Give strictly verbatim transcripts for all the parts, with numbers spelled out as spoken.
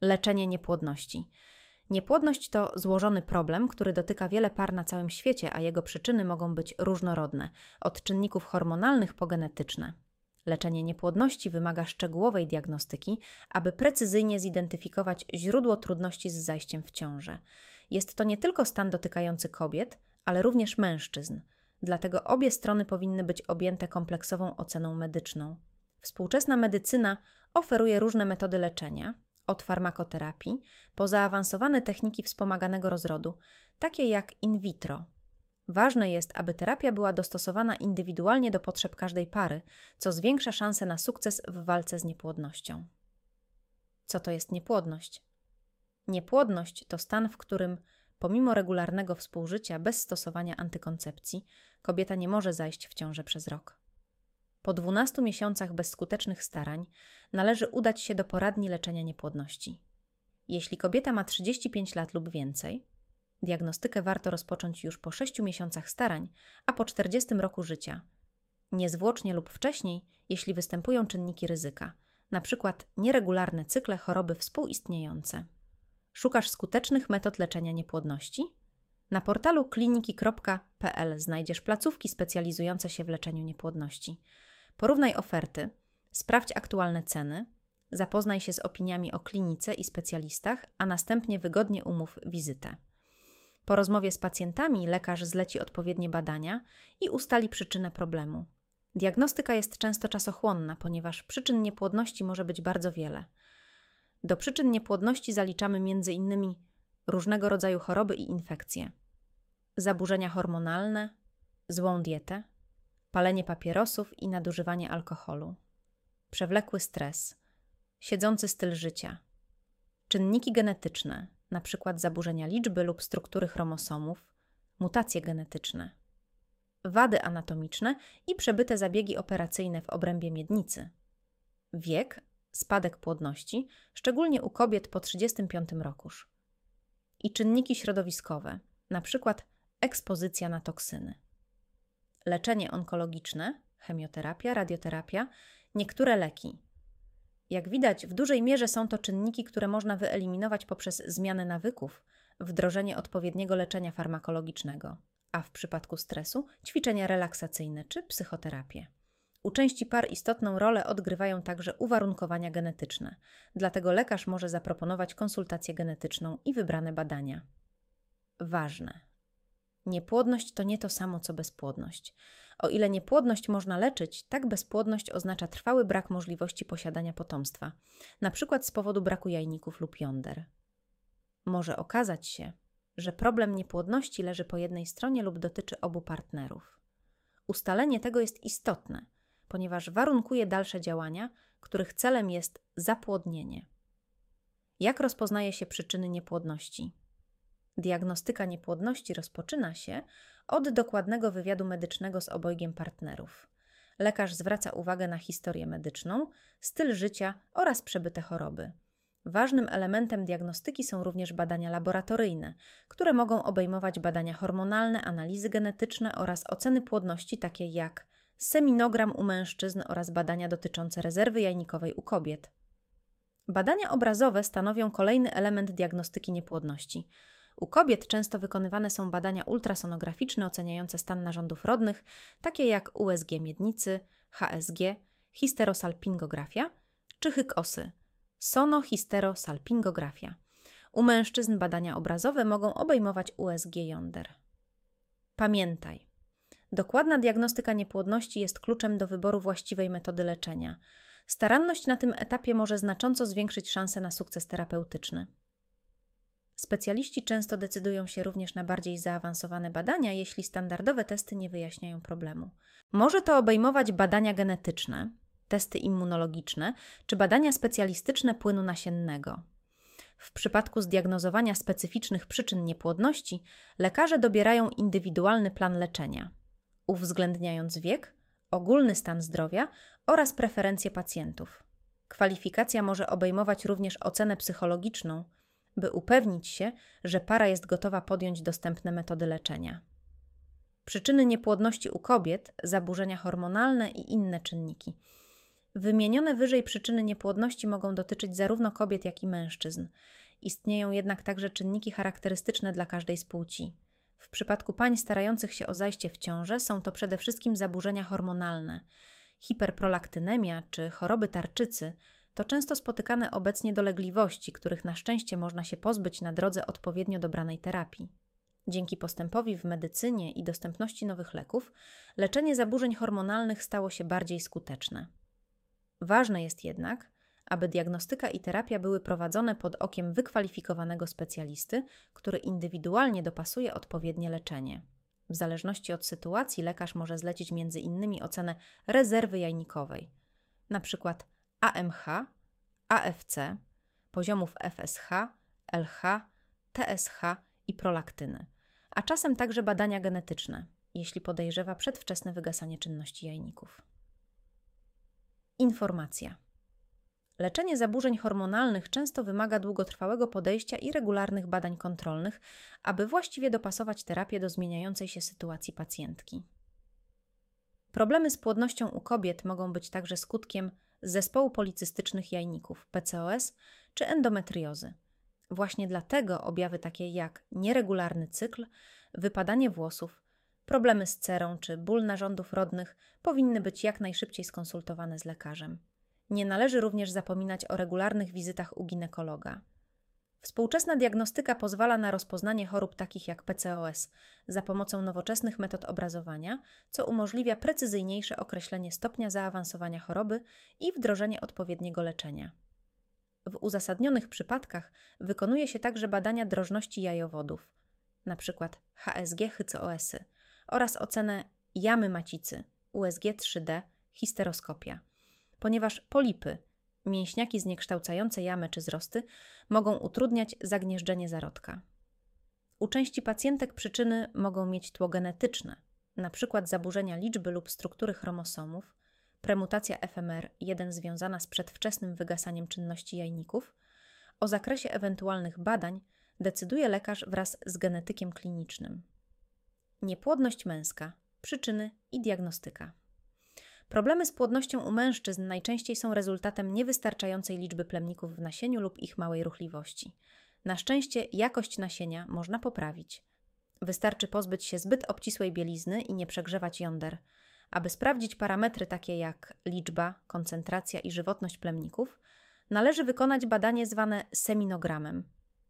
Leczenie niepłodności. Niepłodność to złożony problem, który dotyka wiele par na całym świecie, a jego przyczyny mogą być różnorodne, od czynników hormonalnych po genetyczne. Leczenie niepłodności wymaga szczegółowej diagnostyki, aby precyzyjnie zidentyfikować źródło trudności z zajściem w ciążę. Jest to nie tylko stan dotykający kobiet, ale również mężczyzn. Dlatego obie strony powinny być objęte kompleksową oceną medyczną. Współczesna medycyna oferuje różne metody leczenia, od farmakoterapii po zaawansowane techniki wspomaganego rozrodu, takie jak in vitro. Ważne jest, aby terapia była dostosowana indywidualnie do potrzeb każdej pary, co zwiększa szanse na sukces w walce z niepłodnością. Co to jest niepłodność? Niepłodność to stan, w którym pomimo regularnego współżycia bez stosowania antykoncepcji kobieta nie może zajść w ciążę przez rok. Po dwunastu miesiącach bezskutecznych starań należy udać się do poradni leczenia niepłodności. Jeśli kobieta ma trzydzieści pięć lat lub więcej, diagnostykę warto rozpocząć już po sześciu miesiącach starań, a po czterdziestym roku życia. Niezwłocznie lub wcześniej, jeśli występują czynniki ryzyka, np. nieregularne cykle, choroby współistniejące. Szukasz skutecznych metod leczenia niepłodności? Na portalu kliniki kropka p l znajdziesz placówki specjalizujące się w leczeniu niepłodności. Porównaj oferty, sprawdź aktualne ceny, zapoznaj się z opiniami o klinice i specjalistach, a następnie wygodnie umów wizytę. Po rozmowie z pacjentami lekarz zleci odpowiednie badania i ustali przyczynę problemu. Diagnostyka jest często czasochłonna, ponieważ przyczyn niepłodności może być bardzo wiele. Do przyczyn niepłodności zaliczamy między innymi różnego rodzaju choroby i infekcje, zaburzenia hormonalne, złą dietę, palenie papierosów i nadużywanie alkoholu, przewlekły stres, siedzący styl życia, czynniki genetyczne, np. zaburzenia liczby lub struktury chromosomów, mutacje genetyczne, wady anatomiczne i przebyte zabiegi operacyjne w obrębie miednicy, wiek, spadek płodności, szczególnie u kobiet po trzydziestym piątym roku, i czynniki środowiskowe, np. ekspozycja na toksyny. Leczenie onkologiczne, chemioterapia, radioterapia, niektóre leki. Jak widać, w dużej mierze są to czynniki, które można wyeliminować poprzez zmianę nawyków, wdrożenie odpowiedniego leczenia farmakologicznego, a w przypadku stresu ćwiczenia relaksacyjne czy psychoterapię. U części par istotną rolę odgrywają także uwarunkowania genetyczne, dlatego lekarz może zaproponować konsultację genetyczną i wybrane badania. Ważne. Niepłodność to nie to samo co bezpłodność. O ile niepłodność można leczyć, tak bezpłodność oznacza trwały brak możliwości posiadania potomstwa, np. z powodu braku jajników lub jąder. Może okazać się, że problem niepłodności leży po jednej stronie lub dotyczy obu partnerów. Ustalenie tego jest istotne, ponieważ warunkuje dalsze działania, których celem jest zapłodnienie. Jak rozpoznaje się przyczyny niepłodności? Diagnostyka niepłodności rozpoczyna się od dokładnego wywiadu medycznego z obojgiem partnerów. Lekarz zwraca uwagę na historię medyczną, styl życia oraz przebyte choroby. Ważnym elementem diagnostyki są również badania laboratoryjne, które mogą obejmować badania hormonalne, analizy genetyczne oraz oceny płodności takie jak seminogram u mężczyzn oraz badania dotyczące rezerwy jajnikowej u kobiet. Badania obrazowe stanowią kolejny element diagnostyki niepłodności. U kobiet często wykonywane są badania ultrasonograficzne oceniające stan narządów rodnych, takie jak U S G miednicy, H S G, histerosalpingografia czy hykosy, sonohisterosalpingografia. U mężczyzn badania obrazowe mogą obejmować U S G jąder. Pamiętaj, dokładna diagnostyka niepłodności jest kluczem do wyboru właściwej metody leczenia. Staranność na tym etapie może znacząco zwiększyć szanse na sukces terapeutyczny. Specjaliści często decydują się również na bardziej zaawansowane badania, jeśli standardowe testy nie wyjaśniają problemu. Może to obejmować badania genetyczne, testy immunologiczne czy badania specjalistyczne płynu nasiennego. W przypadku zdiagnozowania specyficznych przyczyn niepłodności lekarze dobierają indywidualny plan leczenia, uwzględniając wiek, ogólny stan zdrowia oraz preferencje pacjentów. Kwalifikacja może obejmować również ocenę psychologiczną, by upewnić się, że para jest gotowa podjąć dostępne metody leczenia. Przyczyny niepłodności u kobiet, zaburzenia hormonalne i inne czynniki. Wymienione wyżej przyczyny niepłodności mogą dotyczyć zarówno kobiet, jak i mężczyzn. Istnieją jednak także czynniki charakterystyczne dla każdej z płci. W przypadku pań starających się o zajście w ciążę są to przede wszystkim zaburzenia hormonalne. Hiperprolaktynemia czy choroby tarczycy to często spotykane obecnie dolegliwości, których na szczęście można się pozbyć na drodze odpowiednio dobranej terapii. Dzięki postępowi w medycynie i dostępności nowych leków, leczenie zaburzeń hormonalnych stało się bardziej skuteczne. Ważne jest jednak, aby diagnostyka i terapia były prowadzone pod okiem wykwalifikowanego specjalisty, który indywidualnie dopasuje odpowiednie leczenie. W zależności od sytuacji lekarz może zlecić między innymi ocenę rezerwy jajnikowej, np. A M H, A F C, poziomów F S H, L H, T S H i prolaktyny, a czasem także badania genetyczne, jeśli podejrzewa przedwczesne wygasanie czynności jajników. Informacja. Leczenie zaburzeń hormonalnych często wymaga długotrwałego podejścia i regularnych badań kontrolnych, aby właściwie dopasować terapię do zmieniającej się sytuacji pacjentki. Problemy z płodnością u kobiet mogą być także skutkiem zespołu policystycznych jajników, P C O S czy endometriozy. Właśnie dlatego objawy takie jak nieregularny cykl, wypadanie włosów, problemy z cerą czy ból narządów rodnych powinny być jak najszybciej skonsultowane z lekarzem. Nie należy również zapominać o regularnych wizytach u ginekologa. Współczesna diagnostyka pozwala na rozpoznanie chorób takich jak P C O S za pomocą nowoczesnych metod obrazowania, co umożliwia precyzyjniejsze określenie stopnia zaawansowania choroby i wdrożenie odpowiedniego leczenia. W uzasadnionych przypadkach wykonuje się także badania drożności jajowodów, np. H S G H C O S-y oraz ocenę jamy macicy, U S G trzy D, histeroskopia, ponieważ polipy, mięśniaki zniekształcające jamę czy zrosty, mogą utrudniać zagnieżdżenie zarodka. U części pacjentek przyczyny mogą mieć tło genetyczne, np. zaburzenia liczby lub struktury chromosomów, premutacja F M R jeden związana z przedwczesnym wygasaniem czynności jajników. O zakresie ewentualnych badań decyduje lekarz wraz z genetykiem klinicznym. Niepłodność męska, przyczyny i diagnostyka. Problemy z płodnością u mężczyzn najczęściej są rezultatem niewystarczającej liczby plemników w nasieniu lub ich małej ruchliwości. Na szczęście jakość nasienia można poprawić. Wystarczy pozbyć się zbyt obcisłej bielizny i nie przegrzewać jąder. Aby sprawdzić parametry takie jak liczba, koncentracja i żywotność plemników, należy wykonać badanie zwane seminogramem.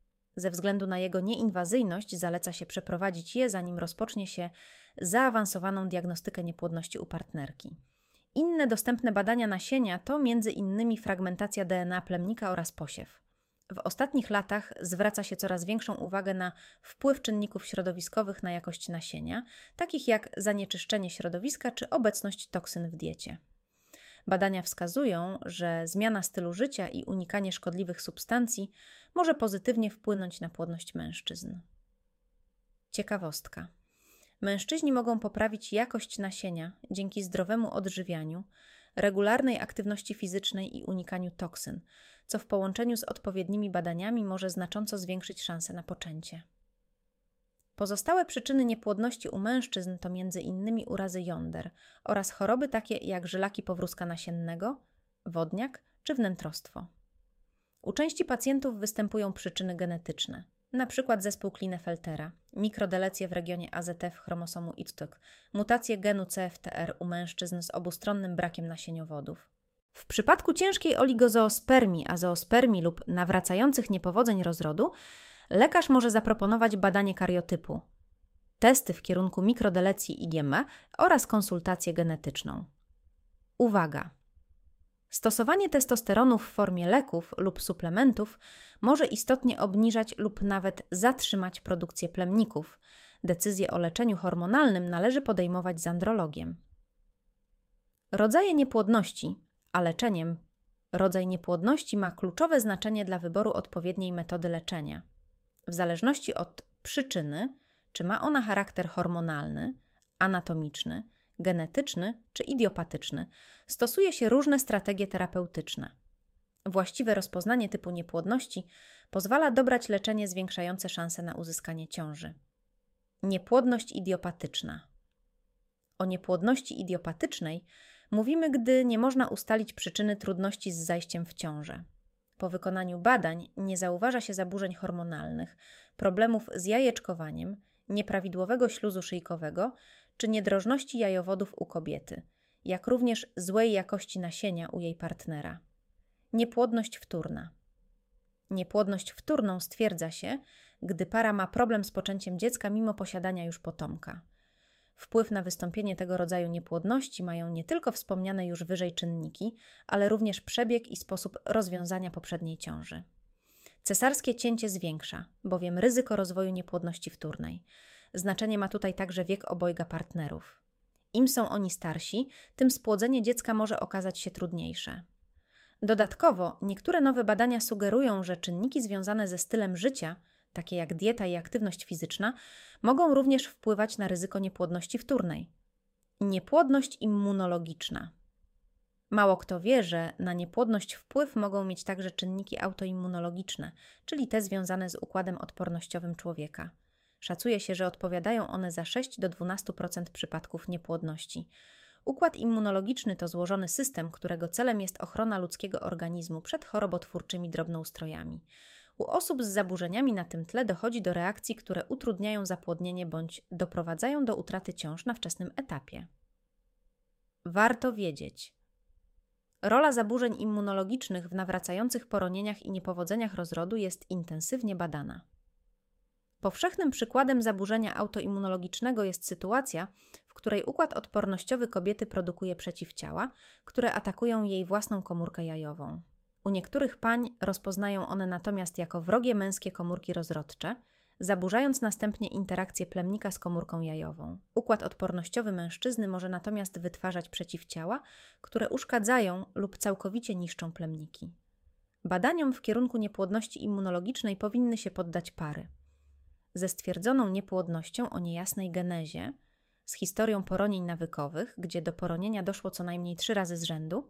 Ze względu na jego nieinwazyjność zaleca się przeprowadzić je, zanim rozpocznie się zaawansowaną diagnostykę niepłodności u partnerki. Inne dostępne badania nasienia to między innymi fragmentacja D N A plemnika oraz posiew. W ostatnich latach zwraca się coraz większą uwagę na wpływ czynników środowiskowych na jakość nasienia, takich jak zanieczyszczenie środowiska czy obecność toksyn w diecie. Badania wskazują, że zmiana stylu życia i unikanie szkodliwych substancji może pozytywnie wpłynąć na płodność mężczyzn. Ciekawostka. Mężczyźni mogą poprawić jakość nasienia dzięki zdrowemu odżywianiu, regularnej aktywności fizycznej i unikaniu toksyn, co w połączeniu z odpowiednimi badaniami może znacząco zwiększyć szanse na poczęcie. Pozostałe przyczyny niepłodności u mężczyzn to między innymi urazy jąder oraz choroby takie jak żylaki powrózka nasiennego, wodniak czy wnętrostwo. U części pacjentów występują przyczyny genetyczne, np. zespół Klinefeltera, mikrodelecje w regionie A Z F chromosomu I T T O K, mutacje genu C F T R u mężczyzn z obustronnym brakiem nasieniowodów. W przypadku ciężkiej oligozoospermii, azoospermii lub nawracających niepowodzeń rozrodu, lekarz może zaproponować badanie kariotypu, testy w kierunku mikrodelecji I G M oraz konsultację genetyczną. Uwaga! Stosowanie testosteronu w formie leków lub suplementów może istotnie obniżać lub nawet zatrzymać produkcję plemników. Decyzję o leczeniu hormonalnym należy podejmować z andrologiem. Rodzaje niepłodności, a leczeniem rodzaj niepłodności ma kluczowe znaczenie dla wyboru odpowiedniej metody leczenia. W zależności od przyczyny, czy ma ona charakter hormonalny, anatomiczny, genetyczny czy idiopatyczny, stosuje się różne strategie terapeutyczne. Właściwe rozpoznanie typu niepłodności pozwala dobrać leczenie zwiększające szanse na uzyskanie ciąży. Niepłodność idiopatyczna. O niepłodności idiopatycznej Mówimy, gdy nie można ustalić przyczyny trudności z zajściem w ciążę. Po wykonaniu badań nie zauważa się zaburzeń hormonalnych, problemów z jajeczkowaniem, nieprawidłowego śluzu szyjkowego czy niedrożności jajowodów u kobiety, jak również złej jakości nasienia u jej partnera. Niepłodność wtórna. Niepłodność wtórną stwierdza się, gdy para ma problem z poczęciem dziecka mimo posiadania już potomka. Wpływ na wystąpienie tego rodzaju niepłodności mają nie tylko wspomniane już wyżej czynniki, ale również przebieg i sposób rozwiązania poprzedniej ciąży. Cesarskie cięcie zwiększa, bowiem ryzyko rozwoju niepłodności wtórnej. Znaczenie ma tutaj także wiek obojga partnerów. Im są oni starsi, tym spłodzenie dziecka może okazać się trudniejsze. Dodatkowo niektóre nowe badania sugerują, że czynniki związane ze stylem życia, takie jak dieta i aktywność fizyczna, mogą również wpływać na ryzyko niepłodności wtórnej. Niepłodność immunologiczna. Mało kto wie, że na niepłodność wpływ mogą mieć także czynniki autoimmunologiczne, czyli te związane z układem odpornościowym człowieka. Szacuje się, że odpowiadają one za sześć do dwunastu procent przypadków niepłodności. Układ immunologiczny to złożony system, którego celem jest ochrona ludzkiego organizmu przed chorobotwórczymi drobnoustrojami. U osób z zaburzeniami na tym tle dochodzi do reakcji, które utrudniają zapłodnienie bądź doprowadzają do utraty ciąż na wczesnym etapie. Warto wiedzieć. Rola zaburzeń immunologicznych w nawracających poronieniach i niepowodzeniach rozrodu jest intensywnie badana. Powszechnym przykładem zaburzenia autoimmunologicznego jest sytuacja, w której układ odpornościowy kobiety produkuje przeciwciała, które atakują jej własną komórkę jajową. U niektórych pań rozpoznają one natomiast jako wrogie męskie komórki rozrodcze, zaburzając następnie interakcję plemnika z komórką jajową. Układ odpornościowy mężczyzny może natomiast wytwarzać przeciwciała, które uszkadzają lub całkowicie niszczą plemniki. Badaniom w kierunku niepłodności immunologicznej powinny się poddać pary. Ze stwierdzoną niepłodnością o niejasnej genezie, z historią poronień nawykowych, gdzie do poronienia doszło co najmniej trzy razy z rzędu,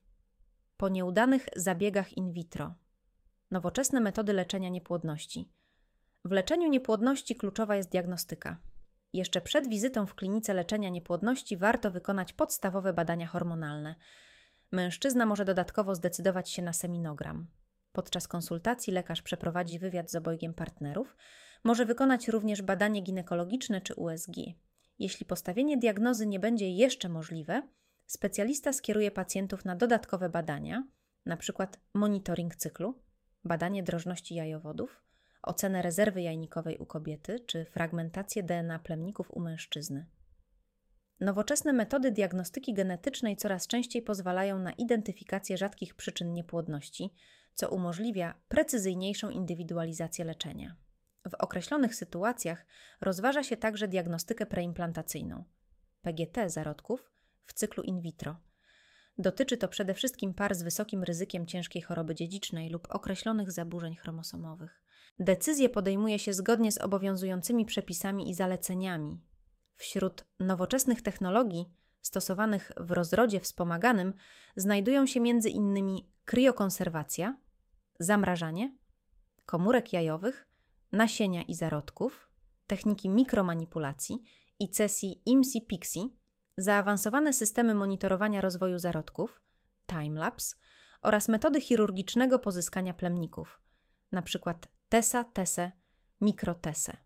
po nieudanych zabiegach in vitro. Nowoczesne metody leczenia niepłodności. W leczeniu niepłodności kluczowa jest diagnostyka. Jeszcze przed wizytą w klinice leczenia niepłodności warto wykonać podstawowe badania hormonalne. Mężczyzna może dodatkowo zdecydować się na seminogram. Podczas konsultacji lekarz przeprowadzi wywiad z obojgiem partnerów. Może wykonać również badanie ginekologiczne czy U S G. Jeśli postawienie diagnozy nie będzie jeszcze możliwe, specjalista skieruje pacjentów na dodatkowe badania, np. monitoring cyklu, badanie drożności jajowodów, ocenę rezerwy jajnikowej u kobiety czy fragmentację D N A plemników u mężczyzny. Nowoczesne metody diagnostyki genetycznej coraz częściej pozwalają na identyfikację rzadkich przyczyn niepłodności, co umożliwia precyzyjniejszą indywidualizację leczenia. W określonych sytuacjach rozważa się także diagnostykę preimplantacyjną, P G T zarodków, w cyklu in vitro. Dotyczy to przede wszystkim par z wysokim ryzykiem ciężkiej choroby dziedzicznej lub określonych zaburzeń chromosomowych. Decyzje podejmuje się zgodnie z obowiązującymi przepisami i zaleceniami. Wśród nowoczesnych technologii stosowanych w rozrodzie wspomaganym znajdują się między innymi kriokonserwacja, zamrażanie komórek jajowych, nasienia i zarodków, techniki mikromanipulacji i cesji I M S I-Pixie, zaawansowane systemy monitorowania rozwoju zarodków, timelapse oraz metody chirurgicznego pozyskania plemników, np. TESA, TESE, mikrotese.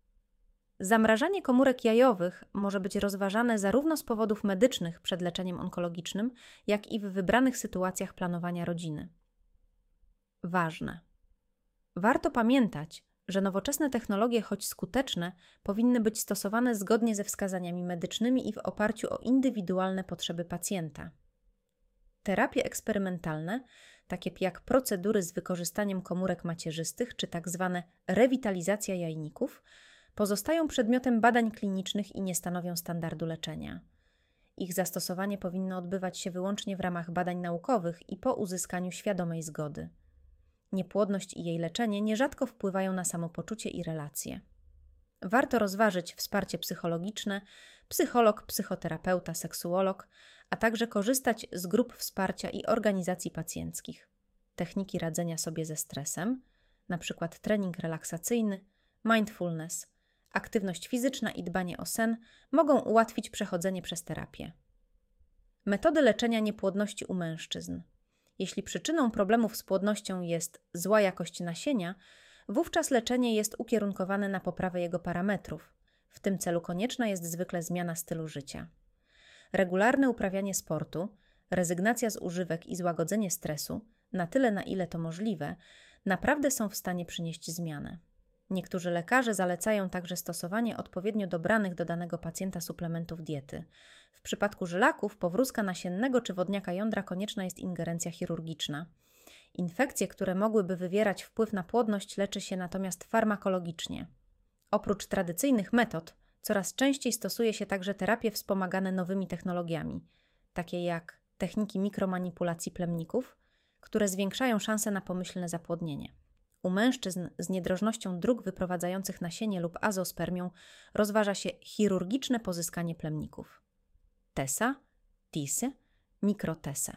Zamrażanie komórek jajowych może być rozważane zarówno z powodów medycznych przed leczeniem onkologicznym, jak i w wybranych sytuacjach planowania rodziny. Ważne. Warto pamiętać, że nowoczesne technologie, choć skuteczne, powinny być stosowane zgodnie ze wskazaniami medycznymi i w oparciu o indywidualne potrzeby pacjenta. Terapie eksperymentalne, takie jak procedury z wykorzystaniem komórek macierzystych czy tzw. rewitalizacja jajników, pozostają przedmiotem badań klinicznych i nie stanowią standardu leczenia. Ich zastosowanie powinno odbywać się wyłącznie w ramach badań naukowych i po uzyskaniu świadomej zgody. Niepłodność i jej leczenie nierzadko wpływają na samopoczucie i relacje. Warto rozważyć wsparcie psychologiczne, psycholog, psychoterapeuta, seksuolog, a także korzystać z grup wsparcia i organizacji pacjenckich. Techniki radzenia sobie ze stresem, np. trening relaksacyjny, mindfulness, aktywność fizyczna i dbanie o sen mogą ułatwić przechodzenie przez terapię. Metody leczenia niepłodności u mężczyzn. Jeśli przyczyną problemów z płodnością jest zła jakość nasienia, wówczas leczenie jest ukierunkowane na poprawę jego parametrów. W tym celu konieczna jest zwykle zmiana stylu życia. Regularne uprawianie sportu, rezygnacja z używek i złagodzenie stresu, na tyle na ile to możliwe, naprawdę są w stanie przynieść zmianę. Niektórzy lekarze zalecają także stosowanie odpowiednio dobranych do danego pacjenta suplementów diety. W przypadku żylaków, powrózka nasiennego czy wodniaka jądra konieczna jest ingerencja chirurgiczna. Infekcje, które mogłyby wywierać wpływ na płodność, leczy się natomiast farmakologicznie. Oprócz tradycyjnych metod, coraz częściej stosuje się także terapie wspomagane nowymi technologiami, takie jak techniki mikromanipulacji plemników, które zwiększają szanse na pomyślne zapłodnienie. U mężczyzn z niedrożnością dróg wyprowadzających nasienie lub azospermią rozważa się chirurgiczne pozyskanie plemników. TESA, TISy, mikrotesę.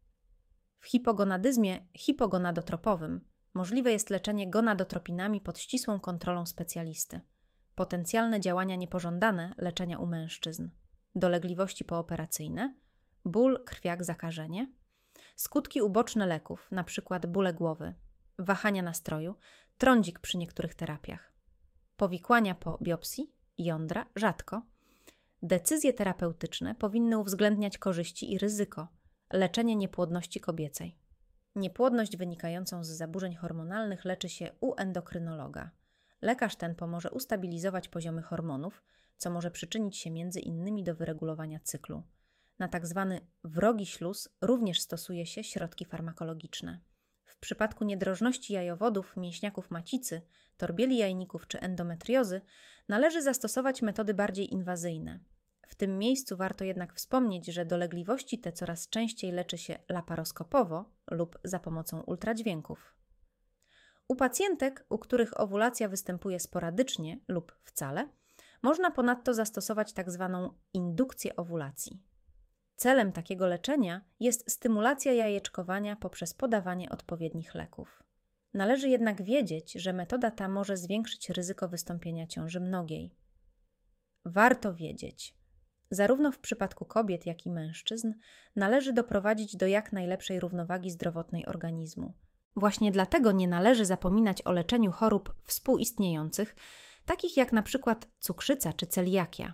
W hipogonadyzmie hipogonadotropowym możliwe jest leczenie gonadotropinami pod ścisłą kontrolą specjalisty. Potencjalne działania niepożądane leczenia u mężczyzn. Dolegliwości pooperacyjne, ból, krwiak, zakażenie. Skutki uboczne leków, np. bóle głowy, wahania nastroju, trądzik przy niektórych terapiach. Powikłania po biopsji, jądra, rzadko. Decyzje terapeutyczne powinny uwzględniać korzyści i ryzyko. Leczenie niepłodności kobiecej. Niepłodność wynikającą z zaburzeń hormonalnych leczy się u endokrynologa. Lekarz ten pomoże ustabilizować poziomy hormonów, co może przyczynić się między innymi do wyregulowania cyklu. Na tzw. wrogi śluz również stosuje się środki farmakologiczne. W przypadku niedrożności jajowodów, mięśniaków macicy, torbieli jajników czy endometriozy należy zastosować metody bardziej inwazyjne. W tym miejscu warto jednak wspomnieć, że dolegliwości te coraz częściej leczy się laparoskopowo lub za pomocą ultradźwięków. U pacjentek, u których owulacja występuje sporadycznie lub wcale, można ponadto zastosować tzw. indukcję owulacji. Celem takiego leczenia jest stymulacja jajeczkowania poprzez podawanie odpowiednich leków. Należy jednak wiedzieć, że metoda ta może zwiększyć ryzyko wystąpienia ciąży mnogiej. Warto wiedzieć, zarówno w przypadku kobiet, jak i mężczyzn należy doprowadzić do jak najlepszej równowagi zdrowotnej organizmu. Właśnie dlatego nie należy zapominać o leczeniu chorób współistniejących, takich jak na przykład cukrzyca czy celiakia.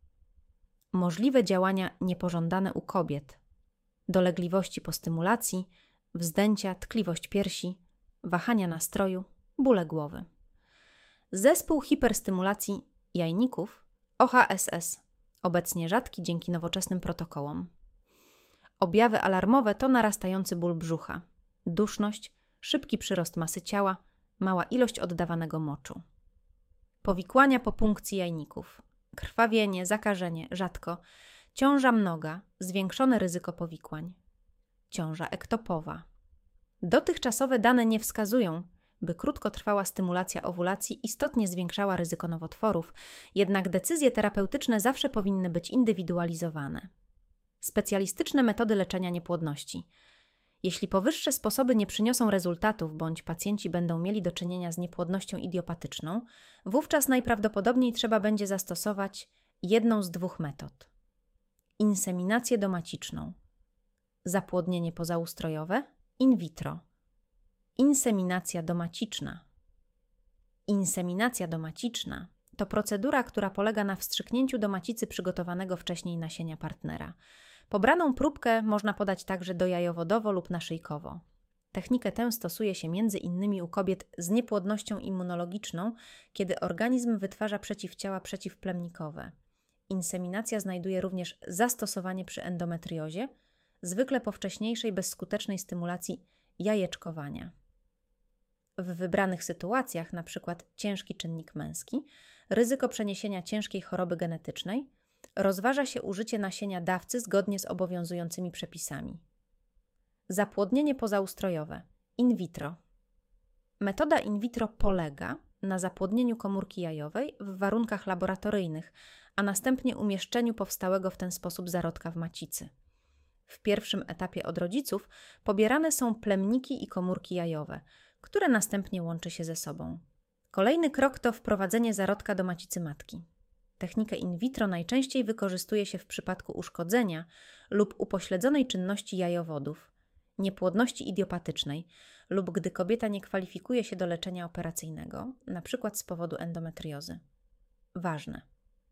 Możliwe działania niepożądane u kobiet, dolegliwości po stymulacji, wzdęcia, tkliwość piersi, wahania nastroju, bóle głowy. Zespół hiperstymulacji jajników O H S S, obecnie rzadki dzięki nowoczesnym protokołom. Objawy alarmowe to narastający ból brzucha, duszność, szybki przyrost masy ciała, mała ilość oddawanego moczu. Powikłania po punkcji jajników. Krwawienie, zakażenie, rzadko, ciąża mnoga, zwiększone ryzyko powikłań, ciąża ektopowa. Dotychczasowe dane nie wskazują, by krótkotrwała stymulacja owulacji istotnie zwiększała ryzyko nowotworów, jednak decyzje terapeutyczne zawsze powinny być indywidualizowane. Specjalistyczne metody leczenia niepłodności. Jeśli powyższe sposoby nie przyniosą rezultatów bądź pacjenci będą mieli do czynienia z niepłodnością idiopatyczną, wówczas najprawdopodobniej trzeba będzie zastosować jedną z dwóch metod. Inseminację domaciczną, zapłodnienie pozaustrojowe, in vitro. Inseminacja domaciczna. Inseminacja domaciczna to procedura, która polega na wstrzyknięciu do macicy przygotowanego wcześniej nasienia partnera. Pobraną próbkę można podać także dojajowodowo lub naszyjkowo. Technikę tę stosuje się między innymi u kobiet z niepłodnością immunologiczną, kiedy organizm wytwarza przeciwciała przeciwplemnikowe. Inseminacja znajduje również zastosowanie przy endometriozie, zwykle po wcześniejszej bezskutecznej stymulacji jajeczkowania. W wybranych sytuacjach, np. ciężki czynnik męski, ryzyko przeniesienia ciężkiej choroby genetycznej, rozważa się użycie nasienia dawcy zgodnie z obowiązującymi przepisami. Zapłodnienie pozaustrojowe, in vitro. Metoda in vitro polega na zapłodnieniu komórki jajowej w warunkach laboratoryjnych, a następnie umieszczeniu powstałego w ten sposób zarodka w macicy. W pierwszym etapie od rodziców pobierane są plemniki i komórki jajowe, które następnie łączy się ze sobą. Kolejny krok to wprowadzenie zarodka do macicy matki. Technikę in vitro najczęściej wykorzystuje się w przypadku uszkodzenia lub upośledzonej czynności jajowodów, niepłodności idiopatycznej lub gdy kobieta nie kwalifikuje się do leczenia operacyjnego, np. z powodu endometriozy. Ważne.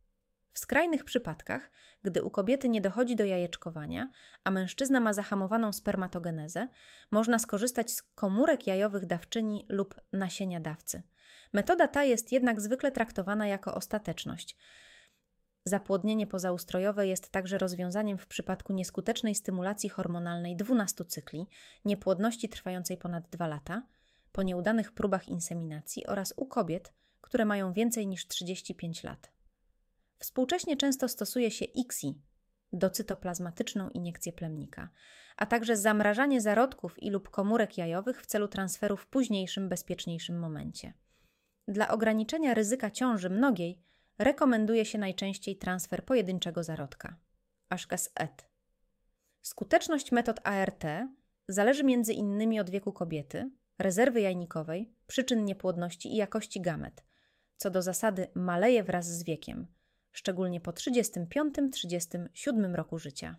W skrajnych przypadkach, gdy u kobiety nie dochodzi do jajeczkowania, a mężczyzna ma zahamowaną spermatogenezę, można skorzystać z komórek jajowych dawczyni lub nasienia dawcy. Metoda ta jest jednak zwykle traktowana jako ostateczność. Zapłodnienie pozaustrojowe jest także rozwiązaniem w przypadku nieskutecznej stymulacji hormonalnej dwunastu cykli, niepłodności trwającej ponad dwa lata, po nieudanych próbach inseminacji oraz u kobiet, które mają więcej niż trzydzieści pięć lat. Współcześnie często stosuje się I C S I, docytoplazmatyczną iniekcję plemnika, a także zamrażanie zarodków i lub komórek jajowych w celu transferu w późniejszym, bezpieczniejszym momencie. Dla ograniczenia ryzyka ciąży mnogiej rekomenduje się najczęściej transfer pojedynczego zarodka. Ashkas et. Skuteczność metod A R T zależy między innymi od wieku kobiety, rezerwy jajnikowej, przyczyn niepłodności i jakości gamet. Co do zasady maleje wraz z wiekiem, szczególnie po trzydziestym piątym do trzydziestego siódmego roku życia.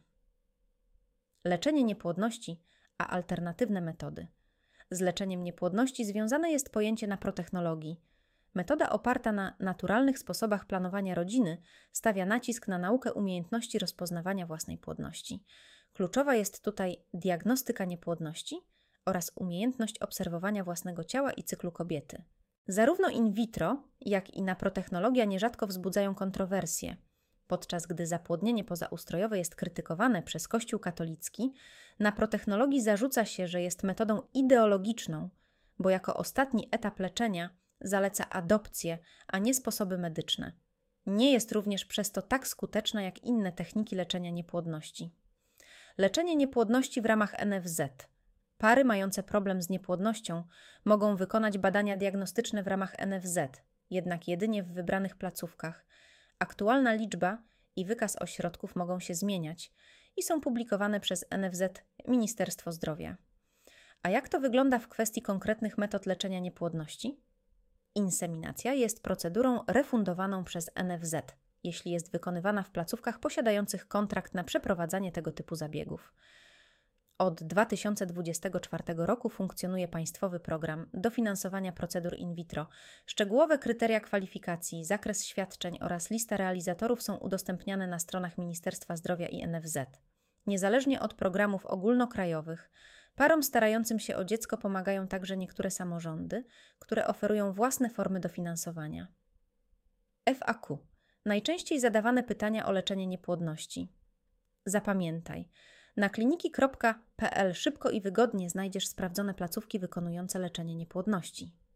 Leczenie niepłodności, a alternatywne metody. Z leczeniem niepłodności związane jest pojęcie naprotechnologii. Metoda oparta na naturalnych sposobach planowania rodziny stawia nacisk na naukę umiejętności rozpoznawania własnej płodności. Kluczowa jest tutaj diagnostyka niepłodności oraz umiejętność obserwowania własnego ciała i cyklu kobiety. Zarówno in vitro, jak i naprotechnologia nierzadko wzbudzają kontrowersje. Podczas gdy zapłodnienie pozaustrojowe jest krytykowane przez Kościół katolicki, naprotechnologii zarzuca się, że jest metodą ideologiczną, bo jako ostatni etap leczenia zaleca adopcję, a nie sposoby medyczne. Nie jest również przez to tak skuteczna jak inne techniki leczenia niepłodności. Leczenie niepłodności w ramach N F Z. Pary mające problem z niepłodnością mogą wykonać badania diagnostyczne w ramach N F Z, jednak jedynie w wybranych placówkach. Aktualna liczba i wykaz ośrodków mogą się zmieniać i są publikowane przez N F Z Ministerstwo Zdrowia. A jak to wygląda w kwestii konkretnych metod leczenia niepłodności? Inseminacja jest procedurą refundowaną przez N F Z, jeśli jest wykonywana w placówkach posiadających kontrakt na przeprowadzanie tego typu zabiegów. Od dwa tysiące dwudziestego czwartego roku funkcjonuje państwowy program dofinansowania procedur in vitro. Szczegółowe kryteria kwalifikacji, zakres świadczeń oraz lista realizatorów są udostępniane na stronach Ministerstwa Zdrowia i N F Z. Niezależnie od programów ogólnokrajowych, parom starającym się o dziecko pomagają także niektóre samorządy, które oferują własne formy dofinansowania. F A Q. Najczęściej zadawane pytania o leczenie niepłodności. Zapamiętaj. Na kliniki kropka p l szybko i wygodnie znajdziesz sprawdzone placówki wykonujące leczenie niepłodności.